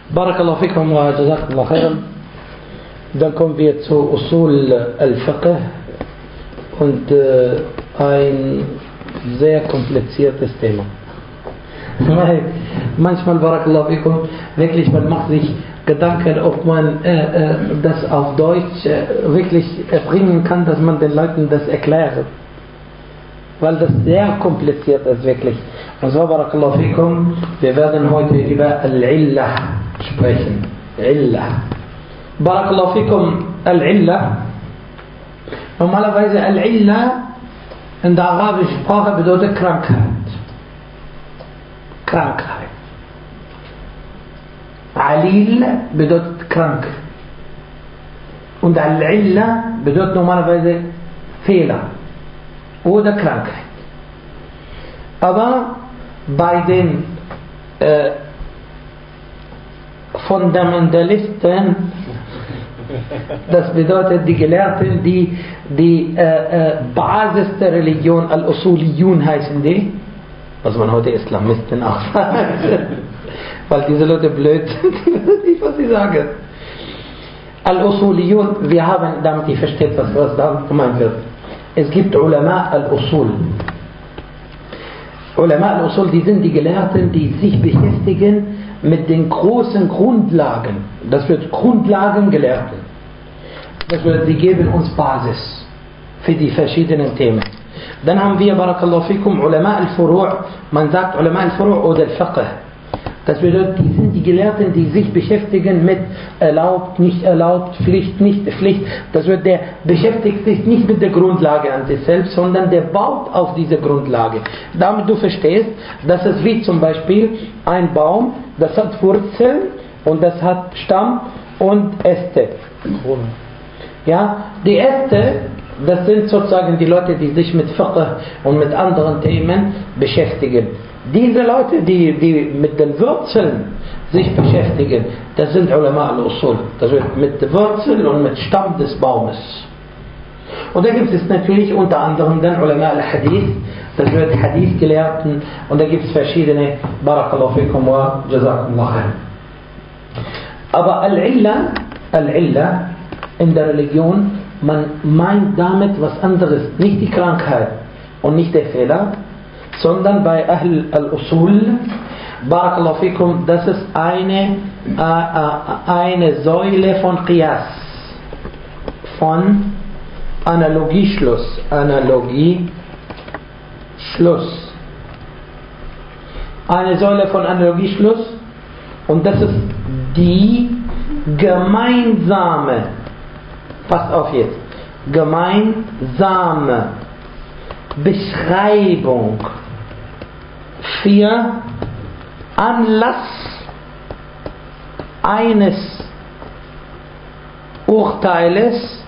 Barakallahu fikum wa jazakallahu khairan. Dann kommen wir zu Usul al-Fiqh und ein sehr kompliziertes Thema. Weil manchmal, Barakallahu fikum, wirklich man macht sich Gedanken, ob man das auf Deutsch wirklich bringen kann, dass man den Leuten das erklärt. Weil das sehr kompliziert ist, wirklich. Und so, Barakallahu fikum, wir werden heute über Al-Illah sprechen. Illah. Barakallahu fikum, Al-Illah. Normalerweise Al-Illah in der arabischen Sprache bedeutet Krankheit. Krankheit. Alil bedeutet krank. Und Al-Illah bedeutet normalerweise Fehler oder Krankheit. Aber bei den Fundamentalisten, das bedeutet die Gelehrten, die Basis der Religion, Al-Usuliyun heißen die, was man heute Islamisten auch sagt, weil diese Leute blöd sind, ich weiß nicht, was sie sagen. Al-Usuliyun, wir haben, damit ihr versteht, was damit gemeint wird. Es gibt Ulama al-Usul. Ulama al-Usul, die sind die Gelehrten, die sich beschäftigen mit den großen Grundlagen. Das wird Grundlagengelehrten. Das wird, sie geben uns Basis für die verschiedenen Themen. Dann haben wir, Barakallahu fikum, Ulama al-Furu'. Man sagt Ulama al-Furu' oder al-Fiqh. Das bedeutet, die sind die Gelehrten, die sich beschäftigen mit erlaubt, nicht erlaubt, Pflicht, nicht Pflicht. Das bedeutet, der beschäftigt sich nicht mit der Grundlage an sich selbst, sondern der baut auf diese Grundlage. Damit du verstehst, dass es wie zum Beispiel ein Baum, das hat Wurzeln und das hat Stamm und Äste. Ja, die Äste, das sind sozusagen die Leute, die sich mit Fiqh und mit anderen Themen beschäftigen. Diese Leute, die mit den Wurzeln sich beschäftigen, das sind Ulama al-Usul. Das wird mit der Wurzel und mit Stamm des Baumes. Und da gibt es natürlich unter anderem dann Ulama al-Hadith, das wird Hadith-Gelehrten, und da gibt es verschiedene, Barakallahu fikum wa jazakumullah khair. Aber Al-Illah in der Religion, man meint damit was anderes, nicht die Krankheit und nicht der Fehler, sondern bei Ahl al-Usul, Barakallahu fikum, das ist eine Säule von Qiyas, von Analogieschluss. Eine Säule von Analogieschluss, und das ist die gemeinsame, pass auf jetzt, gemeinsame Beschreibung für Anlass eines Urteiles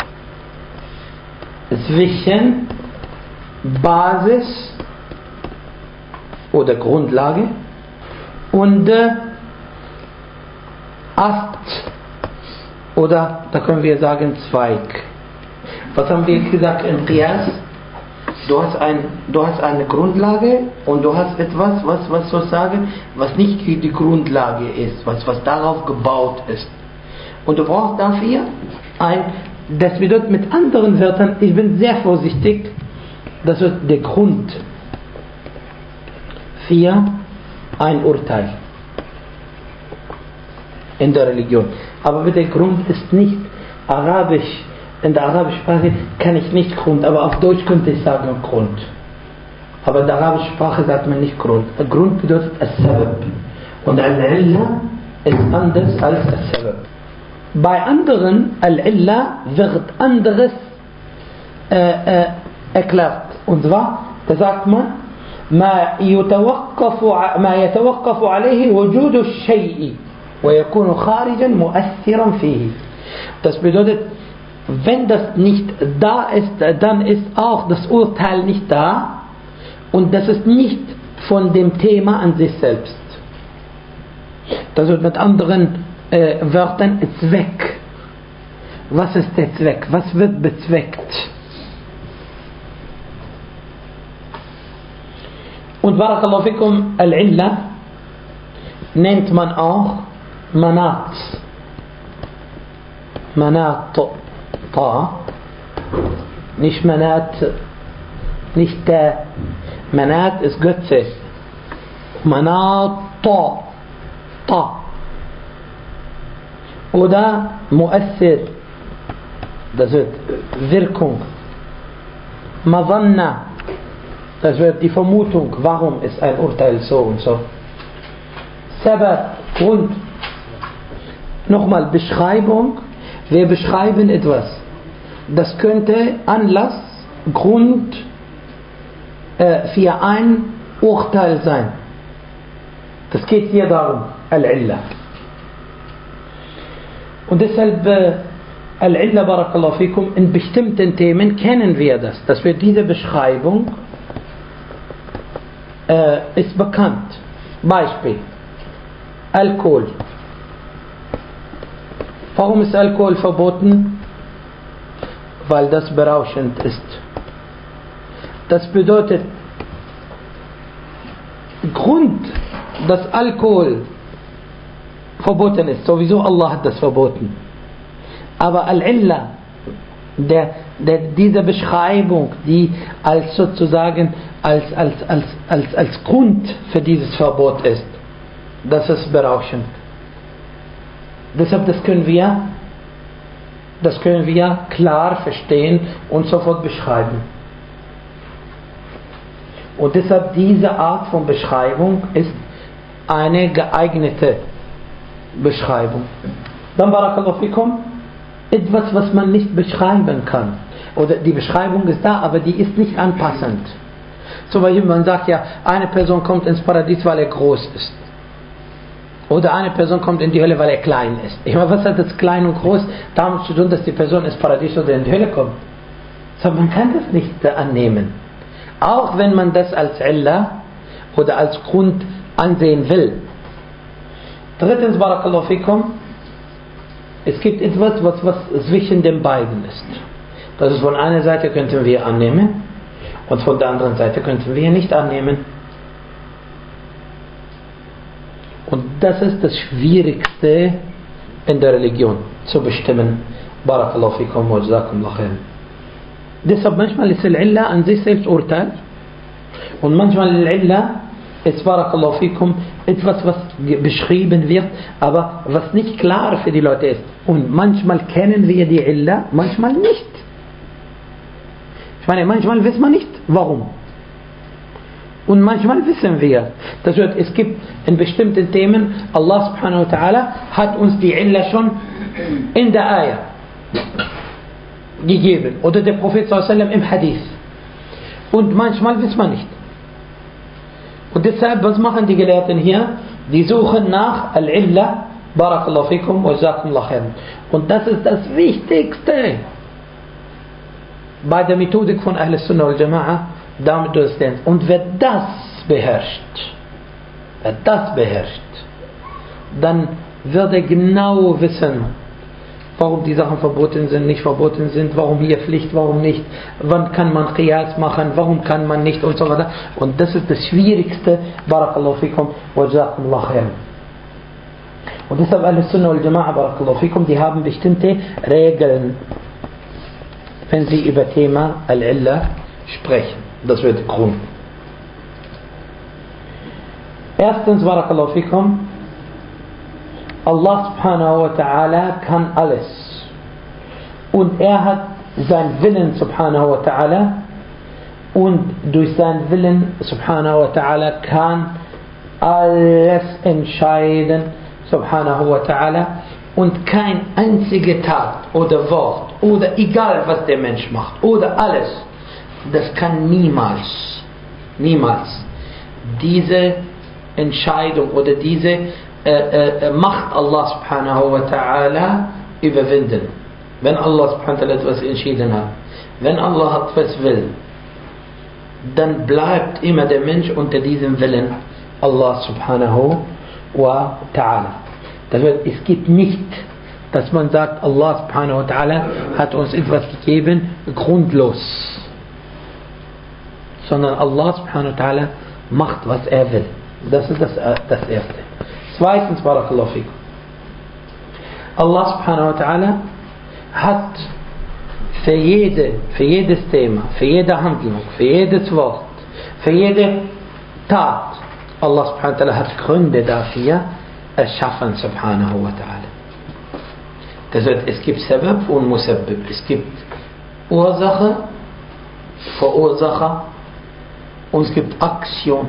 zwischen Basis oder Grundlage und Ast oder, da können wir sagen, Zweig. Was haben wir gesagt im Qiyas? Du hast eine Grundlage und du hast etwas, was sozusagen, was nicht die Grundlage ist, was darauf gebaut ist. Und du brauchst dafür das bedeutet mit anderen Wörtern, ich bin sehr vorsichtig, das wird der Grund für ein Urteil in der Religion. Aber der Grund ist nicht arabisch. In der arabischen Sprache kann ich nicht Grund, aber auf Deutsch könnte ich sagen Grund. Aber in der arabischen Sprache sagt man nicht Grund. Grund bedeutet As-Sabab. Und Al-Illah ist anders als As-Sabab. Bei anderen, Al-Illah wird anderes erklärt. Und zwar, da sagt man, ما يتوقف عليه وجود الشيء ويكون خارجا مؤثرا فيه. Das bedeutet, wenn das nicht da ist, dann ist auch das Urteil nicht da, und das ist nicht von dem Thema an sich selbst. Das wird mit anderen Wörtern Zweck. Was ist der Zweck? Was wird bezweckt? Und Barakallahu fikum, Al-Illah nennt man auch Manat. Manat. Ta. Nicht Manat. Nicht der. Manat ist Götze. Manat. Ta. Ta. Oder Mu'assir. Das wird Wirkung. Madhanna. Das wird die Vermutung, warum ist ein Urteil so und so. Sabab, Grund. Nochmal, Beschreibung. Wir beschreiben etwas. Das könnte Anlass, Grund für ein Urteil sein. Das geht hier darum, Al-Illa. Und deshalb, Al-Illa, Barakallahu fikum, in bestimmten Themen kennen wir das, dass wir diese Beschreibung ist bekannt. Beispiel, Alkohol. Warum ist Alkohol verboten? Weil das berauschend ist. Das bedeutet, Grund, dass Alkohol verboten ist, sowieso Allah hat das verboten. Aber Al-Illa, diese Beschreibung, die als sozusagen als Grund für dieses Verbot ist, das ist berauschend. Deshalb das können wir klar verstehen und sofort beschreiben. Und deshalb diese Art von Beschreibung ist eine geeignete Beschreibung. Dann Barakallahu fikum, etwas, was man nicht beschreiben kann. Oder die Beschreibung ist da, aber die ist nicht anpassend. Zum Beispiel, man sagt ja, eine Person kommt ins Paradies, weil er groß ist. Oder eine Person kommt in die Hölle, weil er klein ist. Ich meine, was hat das klein und groß damit zu tun, dass die Person ins Paradies oder in die Hölle kommt? So, man kann das nicht annehmen. Auch wenn man das als Illa oder als Grund ansehen will. Drittens, Barakallahu fikum, es gibt etwas, was zwischen den beiden ist. Das ist von einer Seite könnten wir annehmen und von der anderen Seite könnten wir nicht annehmen. Und das ist das Schwierigste in der Religion zu bestimmen. Barakallahu fikum wa jazakumullahu khairan. Deshalb manchmal ist Al-Illa an sich selbst Urteil und manchmal Al-Illa ist, Barakallahu fikum, etwas, was beschrieben wird, aber was nicht klar für die Leute ist. Und manchmal kennen wir die Illa, manchmal nicht. Ich meine, manchmal weiß man nicht, warum. Und manchmal wissen wir. Das heißt, es gibt in bestimmten Themen, Allah subhanahu wa ta'ala hat uns die Illa schon in der Ayah gegeben. Oder der Prophet sallallahu alaihi wasallam im Hadith. Und manchmal weiß man nicht. Und deshalb, was machen die Gelehrten hier? Die suchen nach Al-Illa, Barakallahu fikum wa jazakumullahu khairan. Und das ist das Wichtigste bei der Methodik von Ahl Sunnah wal Jama'a, damit du es lernst. Und wer das beherrscht, dann wird er genau wissen, warum die Sachen verboten sind, nicht verboten sind, warum hier Pflicht, warum nicht, wann kann man Qiyas machen, warum kann man nicht und so weiter. Und das ist das Schwierigste, Barakallahu fikum wa jazakumullahu khairan. Und deshalb Ahl Sunnah wal Jama'a, Barakallahu fikum, die haben bestimmte Regeln, wenn sie über Thema Al-Illa sprechen. Das wird Grund. Erstens, Barakallahu fikum, Allah subhanahu wa ta'ala kann alles. Und er hat seinen Willen subhanahu wa ta'ala und durch seinen Willen subhanahu wa ta'ala kann alles entscheiden subhanahu wa ta'ala und kein einzige Tat oder Wort oder egal was der Mensch macht oder alles, das kann niemals diese Entscheidung oder diese Macht Allah subhanahu wa ta'ala überwinden. Wenn Allah subhanahu wa ta'ala etwas entschieden hat, wenn Allah etwas will, dann bleibt immer der Mensch unter diesem Willen Allah subhanahu wa ta'ala. Das heißt, es geht nicht, dass man sagt, Allah subhanahu wa ta'ala hat uns etwas gegeben, grundlos. Sondern Allah subhanahu wa ta'ala macht, was er will. Das ist das Erste. Zweitens, Barakallahu fikum, Allah subhanahu wa ta'ala hat für jedes Thema, für jede Handlung, für jedes Wort, für jede Tat, Allah subhanahu wa ta'ala hat Gründe dafür erschaffen, subhanahu wa ta'ala. Das heißt, es gibt Sabab und Musabbib. Es gibt Ursache, Verursacher und es gibt Aktion.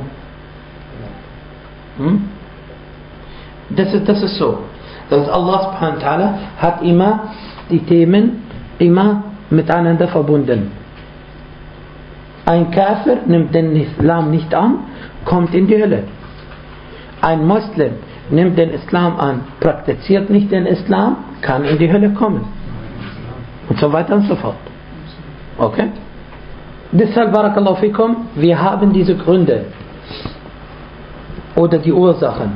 Das ist so. Das ist Allah subhanahu wa ta'ala hat immer die Themen miteinander verbunden. Ein Kafir nimmt den Islam nicht an, kommt in die Hölle. Ein Muslim nimmt den Islam an, praktiziert nicht den Islam, kann in die Hölle kommen. Und so weiter und so fort. Okay? Deshalb, barakallahu fikum, wir haben diese Gründe oder die Ursachen.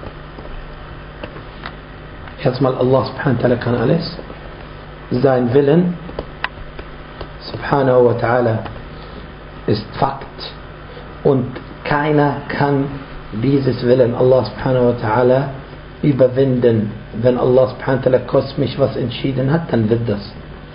Erstmal, Allah subhanahu wa ta'ala kann alles. Sein Willen subhanahu wa ta'ala ist Fakt und keiner kann dieses Willen Allah subhanahu wa ta'ala überwinden. Wenn Allah subhanahu wa ta'ala kosmisch was entschieden hat, dann wird das.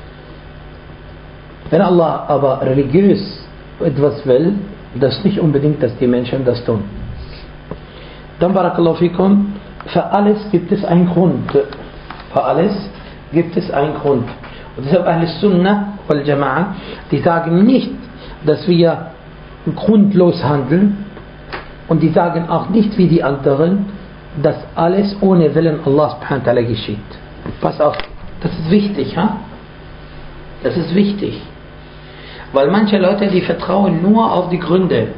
Wenn Allah aber religiös etwas will, das nicht unbedingt, dass die Menschen das tun. Dann, barakallahu fikum, für alles gibt es einen Grund. Für alles gibt es einen Grund. Und deshalb Ahl-Sunnah wal Jama'a, die sagen nicht, dass wir grundlos handeln, und die sagen auch nicht wie die anderen, dass alles ohne Willen Allah subhanahu wa ta'ala geschieht. Pass auf, das ist wichtig, ha? Das ist wichtig. Weil manche Leute, die vertrauen nur auf die Gründe.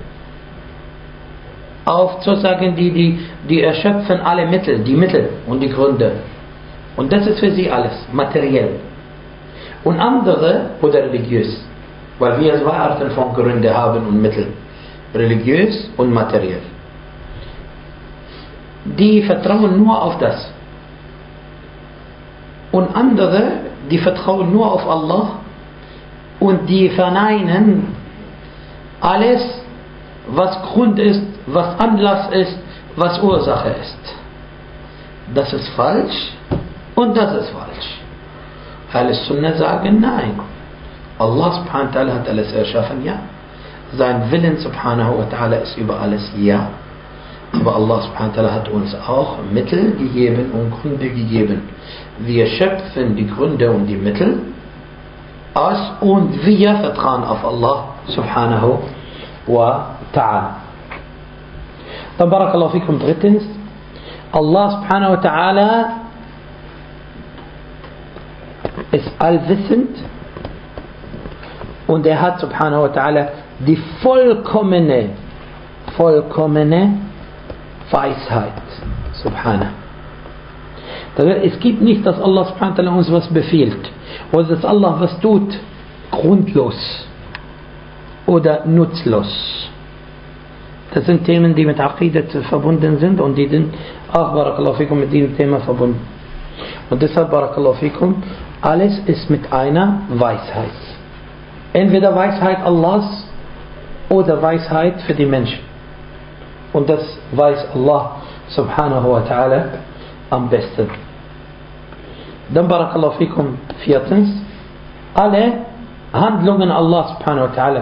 Auf sozusagen die erschöpfen alle Mittel, die Mittel und die Gründe. Und das ist für sie alles, materiell. Und andere, oder religiös, weil wir zwei Arten von Gründe haben und Mittel. Religiös und materiell. Die vertrauen nur auf das. Und andere, die vertrauen nur auf Allah und die verneinen alles, was Grund ist, was Anlass ist, was Ursache ist. Das ist falsch und das ist falsch. Ahl-Sunnah sagen nein. Allah subhanahu wa ta'ala hat alles erschaffen, ja. Sein Willen subhanahu wa ta'ala ist über alles, ja. Aber Allah subhanahu wa ta'ala hat uns auch Mittel gegeben und Gründe gegeben. Wir schöpfen die Gründe und die Mittel aus und wir vertrauen auf Allah subhanahu wa ta'ala. Dann barakallahu fikum drittens, Allah subhanahu wa ta'ala ist allwissend und er hat subhanahu wa ta'ala die vollkommene Weisheit. Subhanahu. Es gibt nicht, dass Allah subhanahu wa ta'ala uns was befiehlt oder dass Allah was tut, grundlos oder nutzlos. Das sind Themen, die mit Aqidat verbunden sind und die sind auch, barakallahu fikum, mit diesem Thema verbunden. Und deshalb, barakallahu fikum, alles ist mit einer Weisheit. Entweder Weisheit Allahs oder Weisheit für die Menschen. Und das weiß Allah subhanahu wa ta'ala am besten. Dann, barakallahu fikum, viertens, alle Handlungen Allah subhanahu wa ta'ala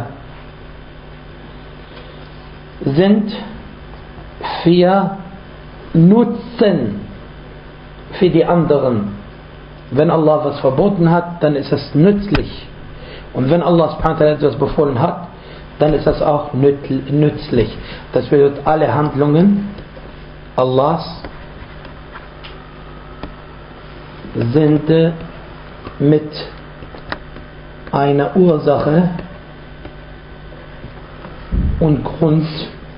sind für Nutzen für die anderen. Wenn Allah was verboten hat, dann ist es nützlich. Und wenn Allah subhanahu wa ta'ala etwas befohlen hat, dann ist das auch nützlich. Das bedeutet, alle Handlungen Allahs sind mit einer Ursache und Grund,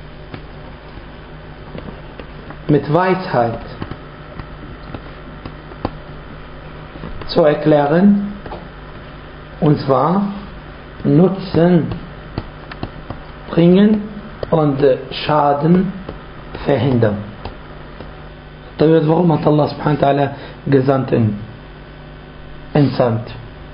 mit Weisheit zu erklären, und zwar Nutzen bringen und Schaden verhindern. Warum hat Allah subhanahu wa ta'ala Gesandten entsandt?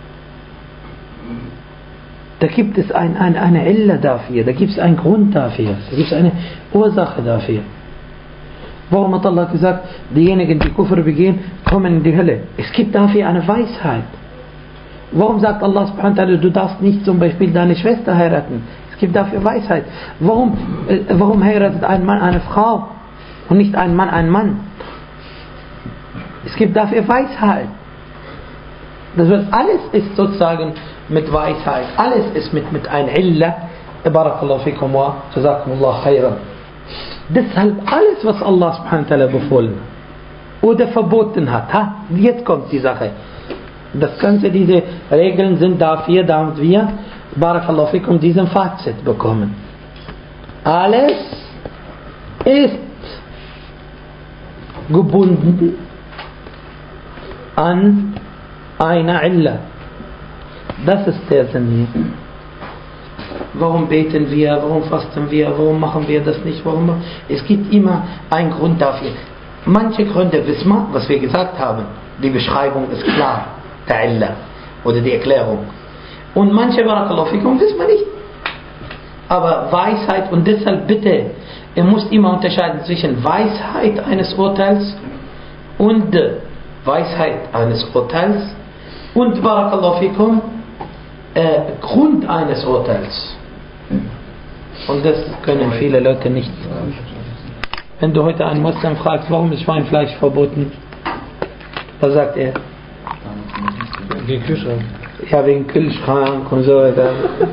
Da gibt es eine Illa dafür, da gibt es einen Grund dafür, da gibt es eine Ursache dafür. Warum hat Allah gesagt, diejenigen, die Kufr begehen, kommen in die Hölle? Es gibt dafür eine Weisheit. Warum sagt Allah subhanahu wa ta'ala, du darfst nicht zum Beispiel deine Schwester heiraten? Es gibt dafür Weisheit. Warum heiratet ein Mann eine Frau und nicht ein Mann einen Mann? Es gibt dafür Weisheit. Das wird, alles ist sozusagen mit Weisheit. Alles ist mit ein Illa. Barakallahu fikum wa jazakumullah khairan. Deshalb alles, was Allah subhanahu wa ta'ala befohlen oder verboten hat. Jetzt kommt die Sache. Das Ganze, diese Regeln sind dafür, damit wir, barakallahu fikum, diesen Fazit bekommen. Alles ist gebunden an einer Illa. Das ist der Sinn hier. Warum beten wir? Warum fasten wir? Warum machen wir das nicht? Es gibt immer einen Grund dafür. Manche Gründe wissen wir, was wir gesagt haben. Die Beschreibung ist klar. Der Illa oder die Erklärung. Und manche, barakallahu fikum, wissen wir nicht. Aber Weisheit, und deshalb bitte, ihr müsst immer unterscheiden zwischen Weisheit eines Urteils und Weisheit eines Urteils und, barakallahu fikum, Grund eines Urteils. Und das können viele Leute nicht. Wenn du heute einen Muslim fragst, warum ist Schweinefleisch verboten, was sagt er? Wegen Kühlschrank. Ja, wegen Kühlschrank und so weiter.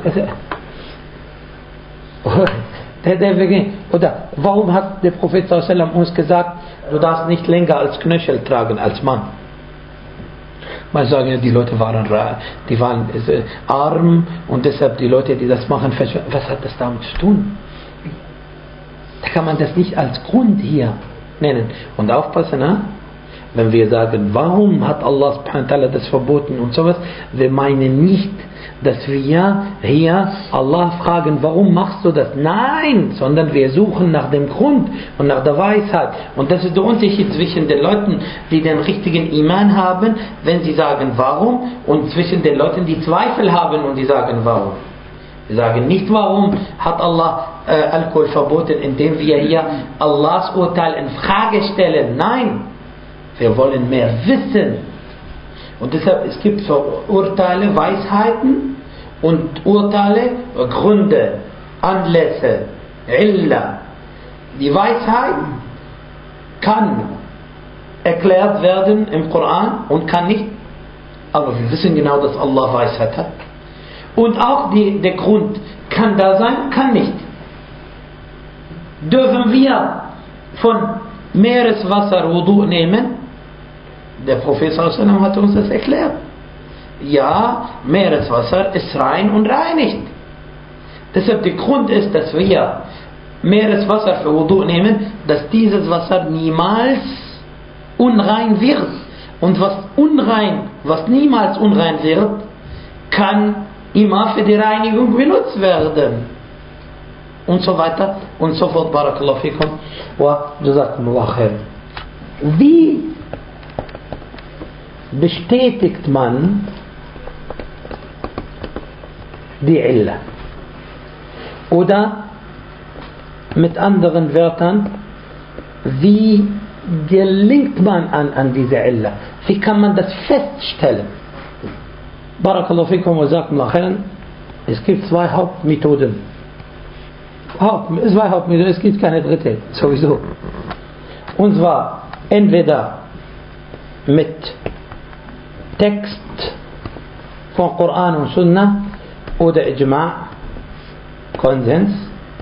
Oder warum hat der Prophet sallallahu uns gesagt, du darfst nicht länger als Knöchel tragen als Mann? Man sagen ja, die Leute waren arm und deshalb die Leute, die das machen, was hat das damit zu tun? Da kann man das nicht als Grund hier nennen. Und aufpassen, wenn wir sagen, warum hat Allah subhanahu wa ta'ala das verboten und sowas, wir meinen nicht, dass wir hier Allah fragen, warum machst du das? Nein, sondern wir suchen nach dem Grund und nach der Weisheit. Und das ist der Unterschied zwischen den Leuten, die den richtigen Iman haben, wenn sie sagen, warum, und zwischen den Leuten, die Zweifel haben und die sagen, warum. Wir sagen nicht, warum hat Allah Alkohol verboten, indem wir hier Allahs Urteil in Frage stellen. Nein, wir wollen mehr wissen. Und deshalb, es gibt für Urteile Weisheiten und Urteile Gründe, Anlässe, Illa. Die Weisheit kann erklärt werden im Koran und kann nicht. Aber wir wissen genau, dass Allah Weisheit hat. Und auch der Grund kann da sein, kann nicht. Dürfen wir von Meereswasser Wudu nehmen? Der Prophet sallallahu alaihi wasallam hat uns das erklärt. Ja, Meereswasser ist rein und reinigt. Deshalb der Grund ist, dass wir Meereswasser für Wudu nehmen, dass dieses Wasser niemals unrein wird. Und was niemals unrein wird, kann immer für die Reinigung benutzt werden. Und so weiter und so fort. Barakallahu fikum wa jazakumullah khair. Wie bestätigt man die Illa? Oder mit anderen Wörtern, wie gelingt man an diese Illa? Wie kann man das feststellen? Barakallahu fikum wa jazakumullah khairan. Es gibt zwei Hauptmethoden. Es gibt keine dritte, sowieso. Und zwar entweder mit Text von Koran und Sunnah oder Ijma', Konsens,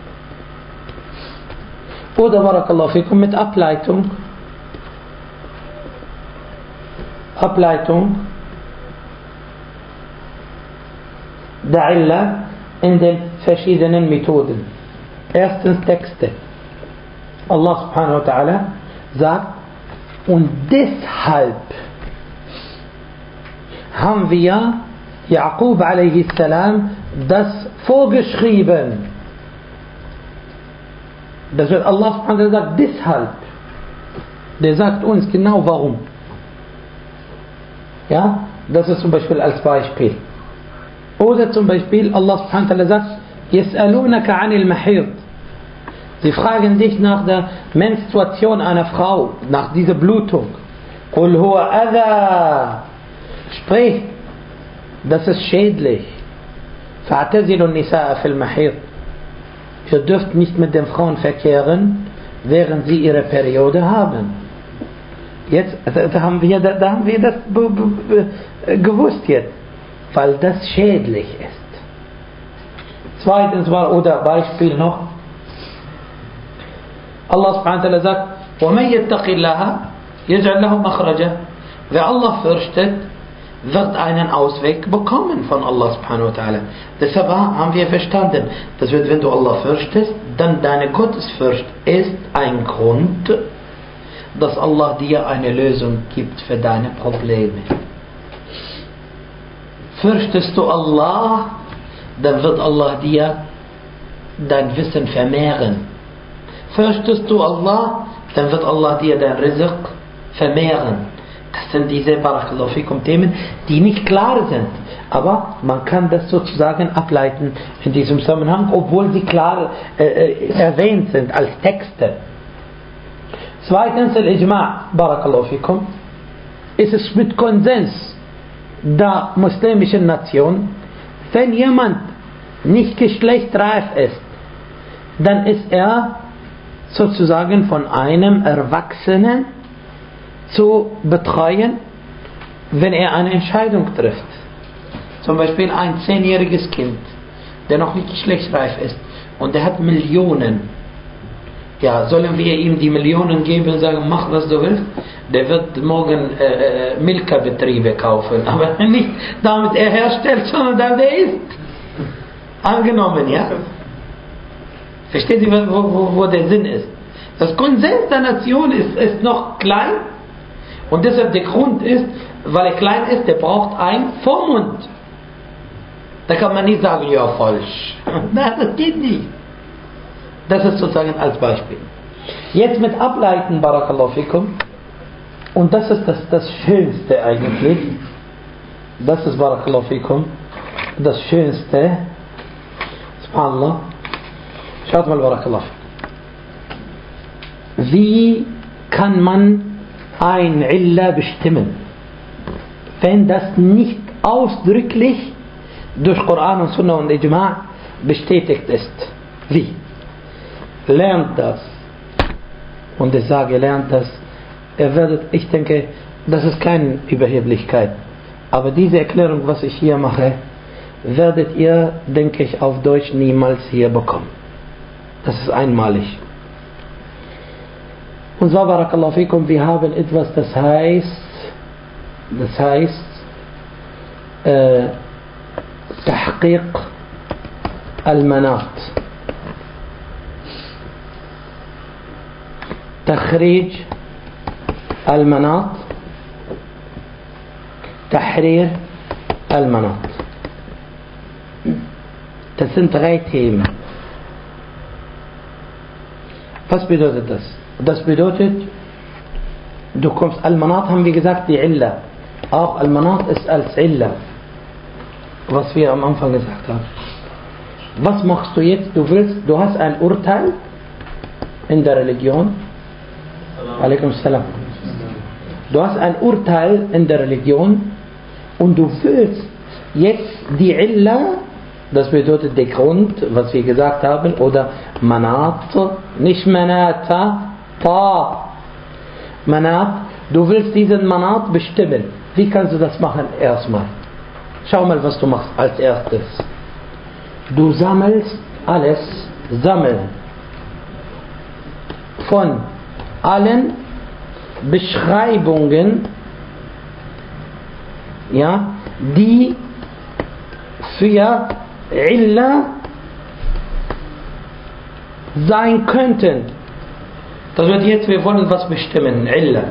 oder barakallahu fikum mit Ableitung der Illa in den verschiedenen Methoden. Erstens Texte. Allah subhanahu wa ta'ala sagt, und deshalb haben wir Yaqub alayhi salam das vorgeschrieben. Das wird Allah subhanahu wa ta'ala sagt, deshalb. Der sagt uns genau warum. Ja, das ist zum Beispiel als Beispiel. Oder zum Beispiel Allah subhanahu wa ta'ala sagt, يسألونك عن المحيض Sie fragen dich nach der Menstruation einer Frau, nach dieser Blutung. Qul huwa adha. Sprich, das ist schädlich. Fa'tazilu an-nisaa fil mahid. Ihr dürft nicht mit den Frauen verkehren, während sie ihre Periode haben. Jetzt, da haben wir das gewusst jetzt, weil das schädlich ist. Zweitens oder Beispiel noch, Allah subhanahu wa ta'ala sagt, وَمَنْ يَتَّقِ اللَّهَ يَجْعَلْ لَهُ مَخْرَجًا. Wer Allah fürchtet, wird einen Ausweg bekommen von Allah subhanahu wa ta'ala. Deshalb haben wir verstanden, dass wenn du Allah fürchtest, dann deine Gottesfurcht ist ein Grund, dass Allah dir eine Lösung gibt für deine Probleme. Fürchtest du Allah, dann wird Allah dir dein Wissen vermehren. Fürchtest du Allah, dann wird Allah dir dein Rizq vermehren. Das sind diese Barakallahu fikum Themen, die nicht klar sind. Aber man kann das sozusagen ableiten in diesem Zusammenhang, obwohl sie klar erwähnt sind als Texte. Zweitens, Al-Ijma' Barakallahu fikum, ist es mit Konsens der muslimischen Nation, wenn jemand nicht geschlechtsreif ist, dann ist er sozusagen von einem Erwachsenen zu betreuen, wenn er eine Entscheidung trifft. Zum Beispiel ein 10-jähriges Kind, der noch nicht geschlechtsreif ist und der hat Millionen. Ja, sollen wir ihm die Millionen geben und sagen, mach was du willst? Der wird morgen Milka-Betriebe kaufen, aber nicht damit er herstellt, sondern damit er isst. Angenommen, ja? Versteht ihr, wo der Sinn ist? Das Konsens der Nation ist noch klein und deshalb der Grund ist, weil er klein ist, der braucht einen Vormund. Da kann man nicht sagen, ja, falsch. Nein, das geht nicht. Das ist sozusagen als Beispiel. Jetzt mit Ableiten, Barakallahu fikum, und das ist das Schönste eigentlich. Das ist, Barakallahu fikum, das Schönste. Subhanallah. Schaut mal, Barakallahu fikum. Wie kann man ein Illa bestimmen, wenn das nicht ausdrücklich durch Koran und Sunna und Ijma' bestätigt ist? Wie? Lernt das. Und ich sage, lernt das. Ich denke, das ist keine Überheblichkeit. Aber diese Erklärung, was ich hier mache, werdet ihr, denke ich, auf Deutsch niemals hier bekommen. Das ist einmalig. Und zwar, Barakallahu fikum, wir haben etwas, das heißt Tahqiq al-Manat. Takhrij al-Manat. Tahrir al-Manat. Das sind 3 Themen. Was bedeutet das? Das bedeutet, du kommst, Al-Manat haben wir gesagt, die Illa. Auch Al-Manat ist als Illa, was wir am Anfang gesagt haben. Was machst du jetzt? Du hast ein Urteil in der Religion. Alaikum Salam. Du hast ein Urteil in der Religion und du willst jetzt die Illa, das bedeutet der Grund, was wir gesagt haben, oder Manat, nicht Manata, Manat, du willst diesen Manat bestimmen. Wie kannst du das machen? Erstmal. Schau mal, was du machst als erstes. Du sammelst alles, von allen Beschreibungen, ja, die für Illa sein könnten. Das wird jetzt, wir wollen was bestimmen, Illa.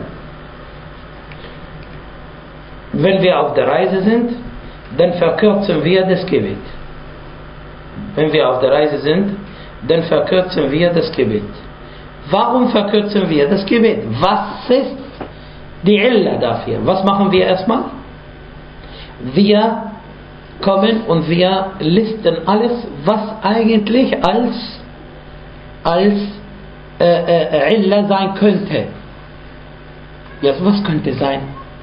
Wenn wir auf der Reise sind, dann verkürzen wir das Gebet. Wenn wir auf der Reise sind, dann verkürzen wir das Gebet. Warum verkürzen wir das Gebet? Was ist die Illa dafür? Was machen wir erstmal? Wir kommen und wir listen alles, was eigentlich als Illa sein könnte. Jetzt, was könnte sein?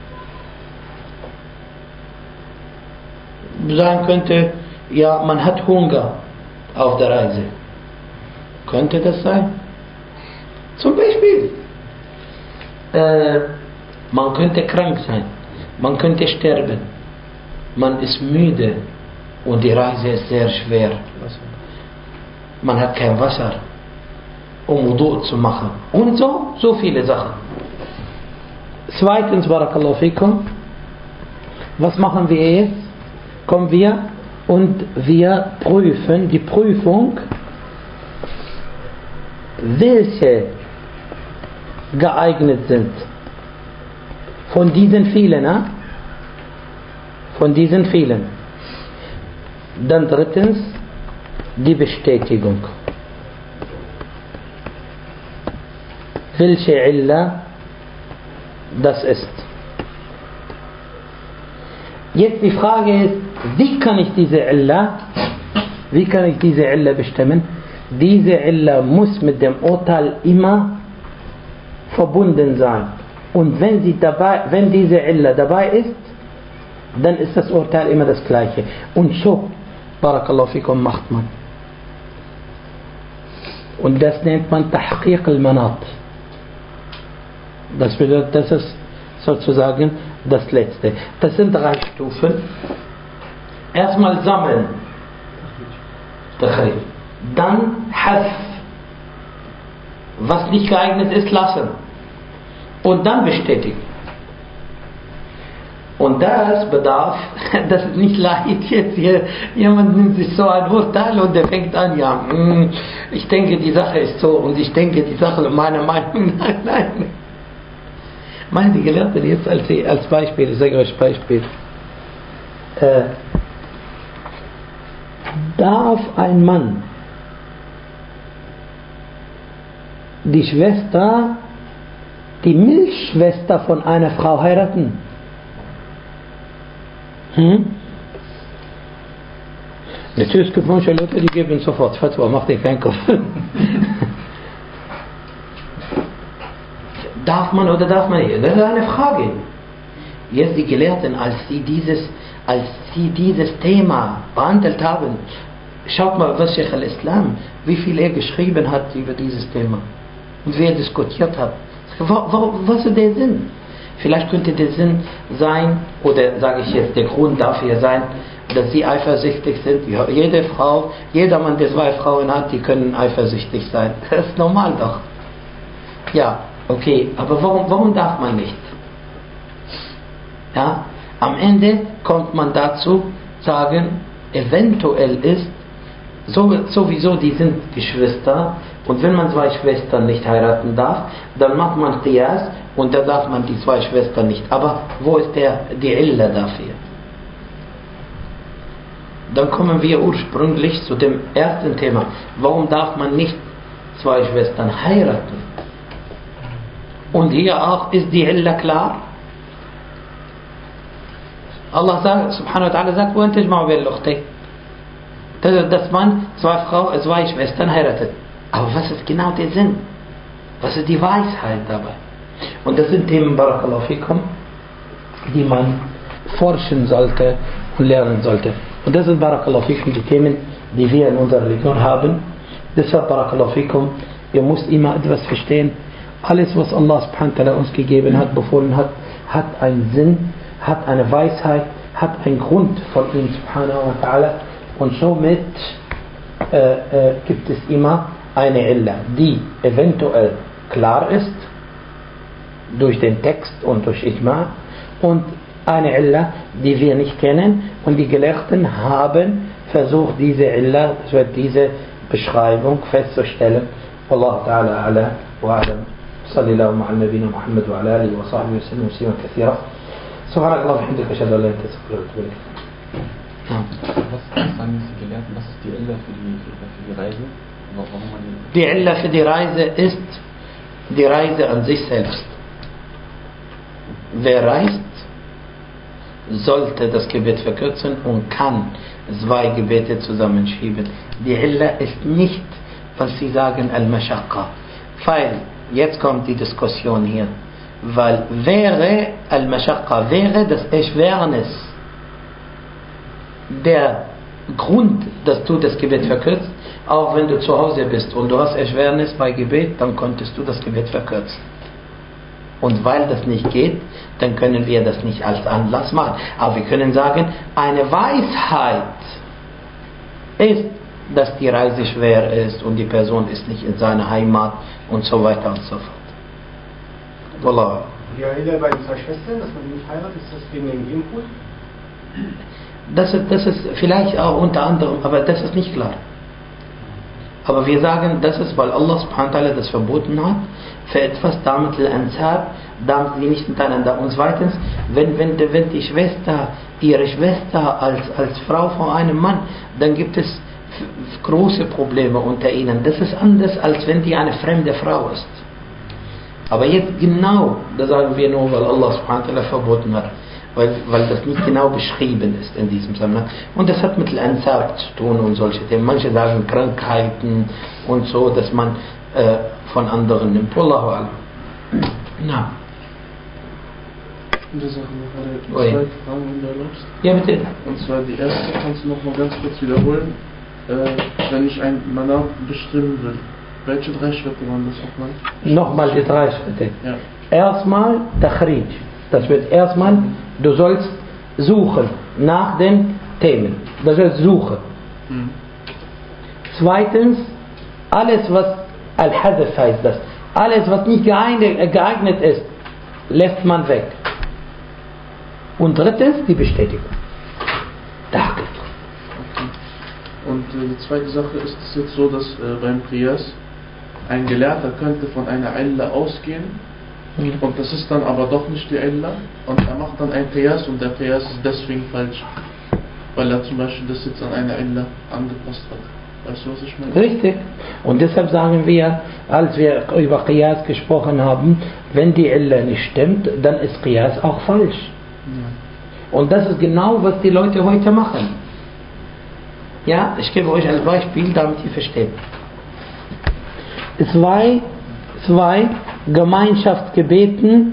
Sagen könnte, ja, man hat Hunger auf der Reise. Könnte das sein? Zum Beispiel, man könnte krank sein, man könnte sterben, man ist müde und die Reise ist sehr schwer. Man hat kein Wasser, um Wudu zu machen. Und so viele Sachen. Zweitens, Barakallahu fikum, was machen wir jetzt? Kommen wir und wir prüfen die Prüfung, welche geeignet sind von diesen vielen, von diesen vielen. Dann drittens die Bestätigung. Welche Illa das ist. Jetzt die Frage ist, wie kann ich diese Illa bestimmen? Diese Illa muss mit dem Urteil immer verbunden sein. Und wenn diese Illa dabei ist, dann ist das Urteil immer das gleiche. Und so, Barakallahu fikum, macht man. Und das nennt man Tahqiq al-Manat. Das bedeutet, das ist sozusagen das Letzte. Das sind 3 Stufen. Erstmal sammeln. Dann Hadf. Was nicht geeignet ist, lassen. Und dann bestätigen. Und das bedarf, das ist nicht leicht jetzt hier, jemand nimmt sich so ein Urteil und der fängt an, ja, ich denke die Sache ist so und ich denke die Sache, meine Meinung, nein. Meine die Gelehrten jetzt als Beispiel, ich sage euch Beispiel, darf ein Mann die Milchschwester von einer Frau heiraten? Natürlich gibt es manche Leute, die geben sofort Fatwa, macht dir keinen Kopf. Darf man oder darf man nicht? Das ist eine Frage. Jetzt die Gelehrten, als sie dieses Thema behandelt haben, schaut mal, was Sheikh al-Islam, wie viel er geschrieben hat über dieses Thema und wie er diskutiert hat. Was ist der Sinn? Vielleicht könnte der Sinn sein, oder sage ich jetzt, der Grund dafür sein, dass sie eifersüchtig sind. Ja, jede Frau, jeder Mann, der 2 Frauen hat, die können eifersüchtig sein. Das ist normal doch. Ja, okay, aber warum darf man nicht? Ja, am Ende kommt man dazu, sagen, eventuell ist, sowieso die sind Geschwister, und wenn man 2 Schwestern nicht heiraten darf, dann macht man Qiyas und da darf man die 2 Schwestern nicht. Aber wo ist die Illa dafür? Dann kommen wir ursprünglich zu dem ersten Thema. Warum darf man nicht 2 Schwestern heiraten? Und hier auch ist die Illa klar. Allah sagt, subhanahu wa ta'ala sagt, dass man 2 Schwestern heiratet. Aber was ist genau der Sinn? Was ist die Weisheit dabei? Und das sind Themen, Barakallahu fikum, die man forschen sollte und lernen sollte. Und das sind, Barakallahu fikum, die Themen, die wir in unserer Religion haben. Deshalb, Barakallahu fikum, ihr müsst immer etwas verstehen. Alles, was Allah subhanahu wa ta'ala uns gegeben hat, befohlen hat, hat einen Sinn, hat eine Weisheit, hat einen Grund von ihm subhanahu wa ta'ala. Und somit gibt es immer eine Illa, die eventuell klar ist durch den Text und durch Ijma, und eine Illa, die wir nicht kennen, und die Gelehrten haben versucht, diese Illa, diese Beschreibung festzustellen. Wallahu ta'ala ala wa alam. Sallallahu ala nabina Muhammad wa ala alihi wa sahbihi wa sallam wa kathira. Subhanakallah wa bihamdika, ashhadu an la ilaha illa anta, astaghfiruka wa atubu ilayk. Was sagen die Gelehrten? Was ist die Illa für die Reise? Warum man die Illa für die Reise ist die Reise an sich selbst. Wer reist, sollte das Gebet verkürzen und kann 2 Gebete zusammenschieben. Die Illa ist nicht, was sie sagen, Al-Mashaqqa, Weil, jetzt kommt die Diskussion hier, weil wäre Al-Mashaqqa, wäre das Erschwernis der Grund, dass du das Gebet verkürzt, auch wenn du zu Hause bist und du hast Erschwernis bei Gebet, dann konntest du das Gebet verkürzen. Und weil das nicht geht, dann können wir das nicht als Anlass machen. Aber wir können sagen, eine Weisheit ist, dass die Reise schwer ist und die Person ist nicht in seiner Heimat und so weiter und so fort. Wallah. Die Eile bei zwei Schwestern, dass man die nicht heiratet, ist das wegen dem Genpool? Das ist vielleicht auch unter anderem, aber das ist nicht klar. Aber wir sagen, das ist, weil Allah subhanahu wa ta'ala das verboten hat, für etwas, damit al-Ansab, damit sie nicht miteinander. Und zweitens, wenn die Schwester, ihre Schwester als Frau von einem Mann, dann gibt es große Probleme unter ihnen. Das ist anders, als wenn die eine fremde Frau ist. Aber jetzt genau, das sagen wir nur, weil Allah subhanahu wa ta'ala verboten hat. Weil das nicht genau beschrieben ist in diesem Zusammenhang. Und das hat mit Al-Ansab zu tun und solche Themen. Manche sagen Krankheiten und so, dass man von anderen nimmt. Wallahu alam. Na. Eine Sache noch, zwei Fragen, wenn du erlaubst. Ja, bitte. Und zwar die erste, kannst du noch mal ganz kurz wiederholen. Wenn ich ein Manat bestimmen will, welche 3 Schritte waren das nochmal? Nochmal die 3 Schritte. Ja. Erstmal Takhrij. Das wird erstmal, du sollst suchen nach den Themen. Das heißt Suche. Zweitens, alles was Al-Hadaf heißt das. Alles was nicht geeignet ist, lässt man weg. Und drittens, die Bestätigung. Okay. Und die zweite Sache ist es jetzt so, dass beim Qiyas ein Gelehrter könnte von einer Illa ausgehen. Und das ist dann aber doch nicht die Illa. Und er macht dann ein Qiyas und der Qiyas ist deswegen falsch. Weil er zum Beispiel das jetzt an eine Illa angepasst hat. Weißt du, was ich meine? Richtig. Und deshalb sagen wir, als wir über Qiyas gesprochen haben, wenn die Illa nicht stimmt, dann ist Qiyas auch falsch. Ja. Und das ist genau, was die Leute heute machen. Ja, ich gebe euch ein Beispiel, damit ihr versteht. Zwei Gemeinschaftsgebeten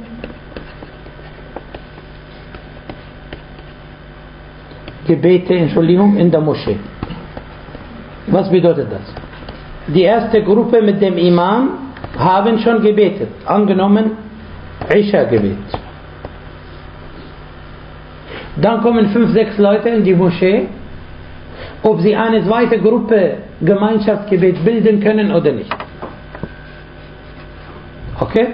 in der Moschee. Was bedeutet das? Die erste Gruppe mit dem Imam haben schon gebetet. Angenommen, Isha-Gebet. Dann kommen 5, 6 Leute in die Moschee, ob sie eine zweite Gruppe Gemeinschaftsgebet bilden können oder nicht. Okay?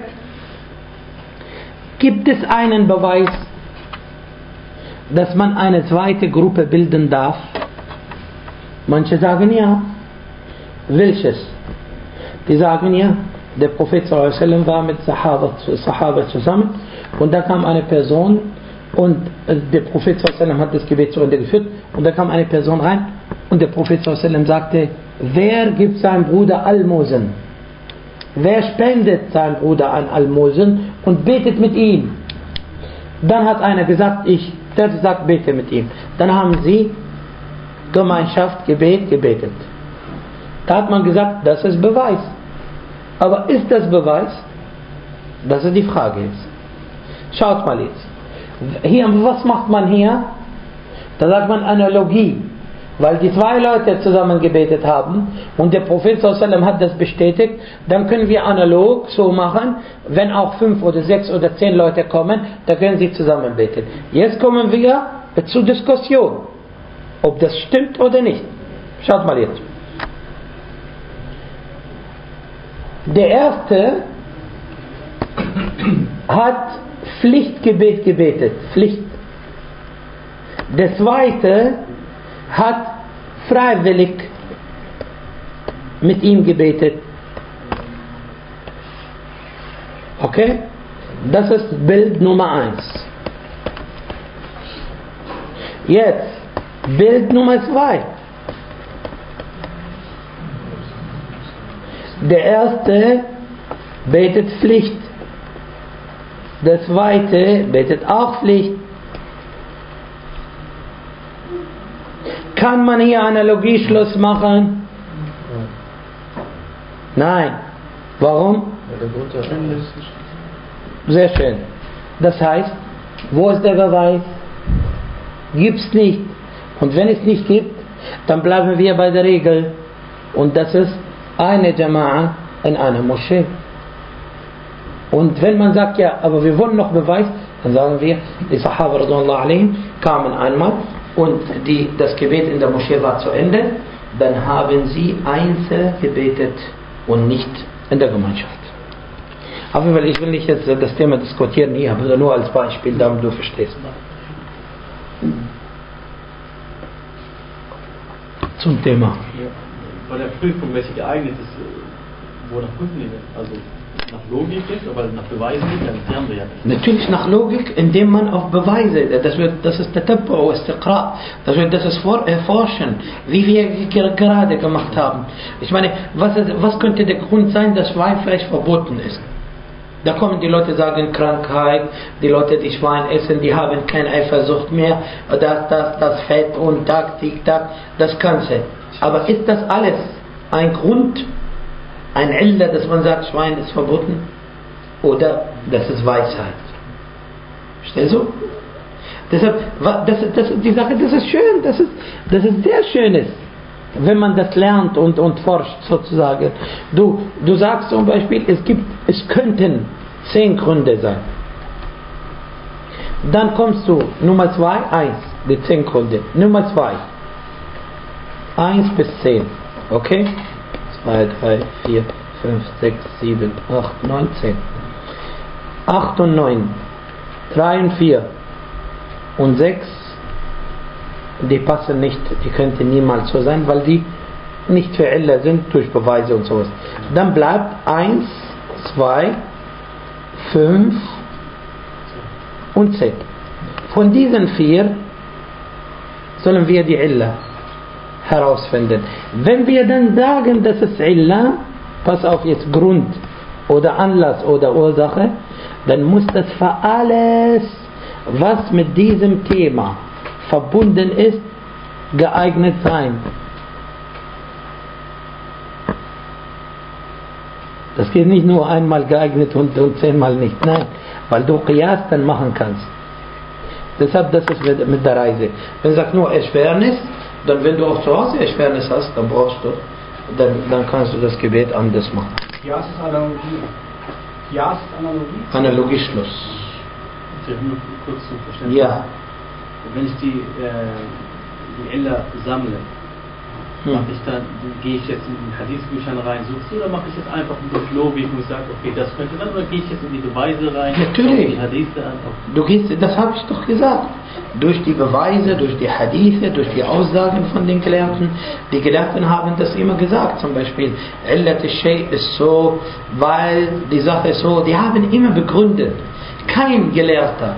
Gibt es einen Beweis, dass man eine zweite Gruppe bilden darf? Manche sagen ja. Welches? Die sagen ja, der Prophet sallallahu alaihi wasallam war mit Sahaba zusammen und da kam eine Person und der Prophet sallallahu alaihi wasallam hat das Gebet zu Ende geführt und da kam eine Person rein und der Prophet sallallahu alaihi wasallam sagte, wer gibt seinem Bruder Almosen? Wer spendet seinem Bruder ein Almosen und betet mit ihm? Dann hat einer gesagt, ich. Der hat gesagt, bete mit ihm. Dann haben sie Gemeinschaft, Gebet, gebetet. Da hat man gesagt, das ist Beweis. Aber ist das Beweis? Das ist die Frage jetzt. Schaut mal jetzt. Hier, was macht man hier? Da sagt man Analogie. Weil die 2 Leute zusammen gebetet haben und der Prophet sallallahu alaihi wasallam hat das bestätigt, dann können wir analog so machen, wenn auch 5 oder 6 oder 10 Leute kommen, dann können sie zusammen beten. Jetzt kommen wir zur Diskussion, ob das stimmt oder nicht. Schaut mal jetzt. Der erste hat Pflichtgebet gebetet. Pflicht. Der zweite hat freiwillig mit ihm gebetet. Okay? Das ist Bild Nummer 1. Jetzt Bild Nummer 2. Der erste betet Pflicht. Der zweite betet auch Pflicht. Kann man hier Analogieschluss machen? Nein. Warum? Sehr schön. Das heißt, wo ist der Beweis? Gibt's nicht. Und wenn es nicht gibt, dann bleiben wir bei der Regel. Und das ist eine Jama'a in einer Moschee. Und wenn man sagt, ja, aber wir wollen noch Beweis, dann sagen wir, die Sahaba radhiyallahu anhum kamen einmal und das Gebet in der Moschee war zu Ende, dann haben sie einzeln gebetet und nicht in der Gemeinschaft. Aber ich will nicht jetzt das Thema diskutieren hier, aber nur als Beispiel, damit du verstehst. Zum Thema. Bei der Prüfung, welche geeignet ist, wonach prüfen die denn? Also nach Logik nicht, aber nach Beweisen nicht, die haben wir ja nicht. Natürlich nach Logik, indem man auf Beweise, das ist Tatabbu, Istiqra, das ist Erforschen, wie wir gerade gemacht haben. Ich meine, was könnte der Grund sein, dass Schweinefleisch verboten ist? Da kommen die Leute, sagen Krankheit, die Leute, die Schwein essen, die haben keine Eifersucht mehr, das Fett und Tag, das Ganze. Aber ist das alles ein Grund, ein Illa, dass man sagt, Schwein ist verboten? Oder das ist Weisheit? Verstehst du? Deshalb, das ist die Sache, das ist schön, das ist sehr Schönes, wenn man das lernt und forscht sozusagen. Du sagst zum Beispiel, es könnten 10 Gründe sein. Dann kommst du, Nummer 2, 1, die 10 Gründe. Nummer 2, 1 bis 10, okay? 2, 3, 4, 5, 6, 7, 8, 9, 10. 8 und 9, 3 und 4 und 6, die passen nicht, die könnten niemals so sein, weil die nicht für Illa sind durch Beweise und sowas. Dann bleibt 1, 2, 5 und 10. Von diesen 4 sollen wir die Illa herausfinden. Wenn wir dann sagen, das ist Illa, pass auf jetzt, Grund oder Anlass oder Ursache, dann muss das für alles, was mit diesem Thema verbunden ist, geeignet sein. Das geht nicht nur einmal geeignet und 10-mal nicht. Nein, weil du Qiyas dann machen kannst. Deshalb, das ist mit der Reise. Wenn du sagst nur Erschwernis, dann wenn du auch zu Hause Erschwernis hast, dann brauchst du, dann kannst du das Gebet anders machen. Qiyas ist Analogie. Qiyas ist Analogie? Analogieschluss. Nur kurz zum Verständnis. Ja. Wenn ich die Illa sammle, gehe ich jetzt in den Hadith-Büchern rein, suchst du, oder mache ich jetzt einfach durch Logik und sage, okay, das könnte dann, oder gehe ich jetzt in die Beweise rein? Natürlich. Die Hadithe an? Du gehst, das habe ich doch gesagt. Durch die Beweise, durch die Hadithe, durch die Aussagen von den Gelehrten. Die Gelehrten haben das immer gesagt. Zum Beispiel, Illat al-Shay ist so, weil die Sache ist so. Die haben immer begründet. Kein Gelehrter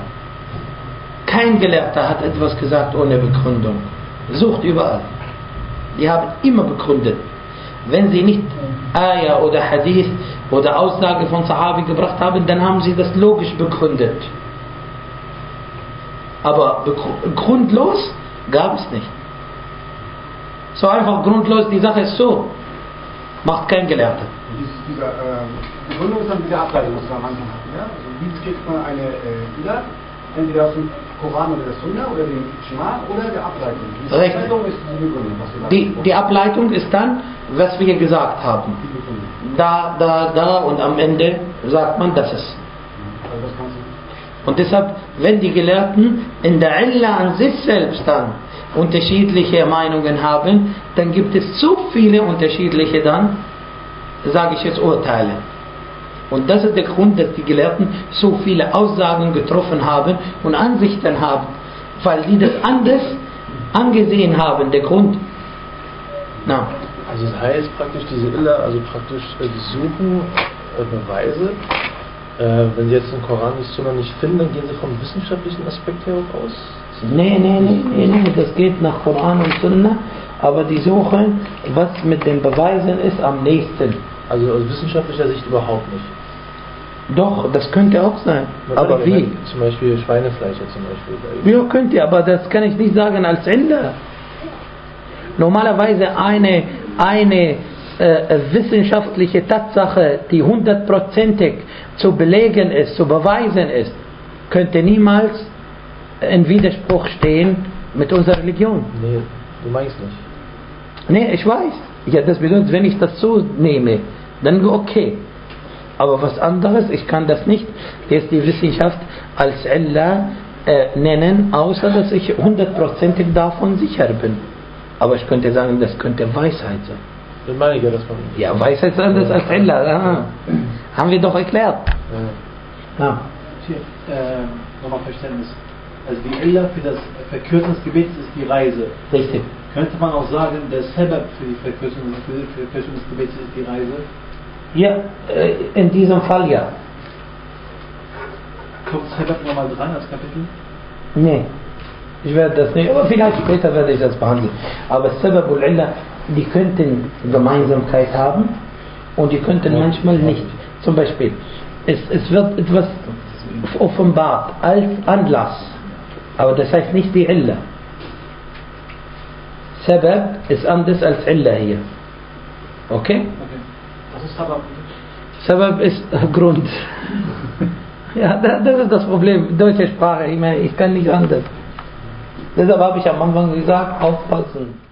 hat etwas gesagt ohne Begründung. Sucht überall. Die haben immer begründet. Wenn sie nicht Ayah oder Hadith oder Aussage von Sahabi gebracht haben, dann haben sie das logisch begründet. Aber grundlos gab es nicht. So einfach grundlos, die Sache ist so. Macht kein Gelehrter. Diese Begründung ist dann wieder Ableitung, was wir am Anfang hatten. Ja? Also wie kriegt man eine Illa? Entweder aus dem Koran oder der Sunna oder dem Schema oder der Ableitung. Die Ableitung ist die Begründung, was wir die Ableitung ist dann, was wir gesagt haben. Da und am Ende sagt man, das ist. Also das kannst du. Und deshalb, wenn die Gelehrten in der Illa an sich selbst dann unterschiedliche Meinungen haben, dann gibt es so viele unterschiedliche dann, sage ich jetzt, Urteile. Und das ist der Grund, dass die Gelehrten so viele Aussagen getroffen haben und Ansichten haben, weil die das anders angesehen haben, der Grund. Na. Also das heißt praktisch diese Illa, also praktisch die suchen Beweise. Wenn sie jetzt den Koran und Sunna nicht finden, dann gehen sie vom wissenschaftlichen Aspekt her auch aus? Nee, das geht nach Koran und Sunna, aber die suchen, was mit den Beweisen ist, am nächsten. Also aus wissenschaftlicher Sicht überhaupt nicht? Doch, das könnte auch sein. Aber wie? Zum Beispiel Schweinefleisch zum Beispiel. Ja, könnte, aber das kann ich nicht sagen als Ende. Normalerweise eine wissenschaftliche Tatsache, die 100%ig zu belegen ist, zu beweisen ist, könnte niemals in Widerspruch stehen mit unserer Religion. Nee, du meinst nicht. Nee, ich weiß. Ja, das bedeutet, wenn ich das so nehme, dann okay. Aber was anderes, ich kann das nicht jetzt die Wissenschaft als Illa nennen, außer dass ich 100%ig davon sicher bin. Aber ich könnte sagen, das könnte Weisheit sein. Das meine ich ja, das man. Ja, Weisheit ist anders als Illa. Ja. Haben wir doch erklärt. Ja. Nochmal Verständnis. Also die Illa für das Verkürzen des Gebets ist die Reise. Richtig. Könnte man auch sagen, der Sabab für die Verkürzung des Gebets ist die Reise? Ja, in diesem Fall ja. Kommt Sabab nochmal dran als Kapitel? Nee, ich werde das nicht, aber vielleicht später werde ich das behandeln. Aber Sabab und Illa, die könnten Gemeinsamkeit haben und die könnten manchmal nicht. Zum Beispiel, es wird etwas offenbart als Anlass, aber das heißt nicht die Illa. Sabab ist anders als Illa hier. Okay? Was ist Sabab? Sabab ist Grund. Ja, das ist das Problem. Deutsche Sprache, ich kann nicht anders. Deshalb habe ich am Anfang gesagt, aufpassen.